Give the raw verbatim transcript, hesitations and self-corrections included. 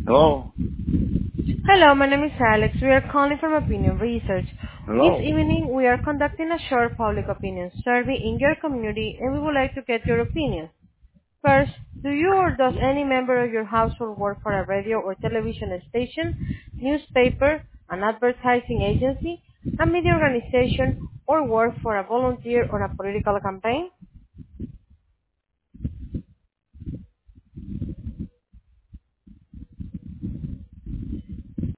Hello? Hello, my name is Alex. We are calling from Opinion Research. This Hello? evening, we are conducting a short public opinion survey in your community, and we would like to get your opinion. First, do you or does any member of your household work for a radio or television station, newspaper, an advertising agency, a media organization, or work for a volunteer on a political campaign?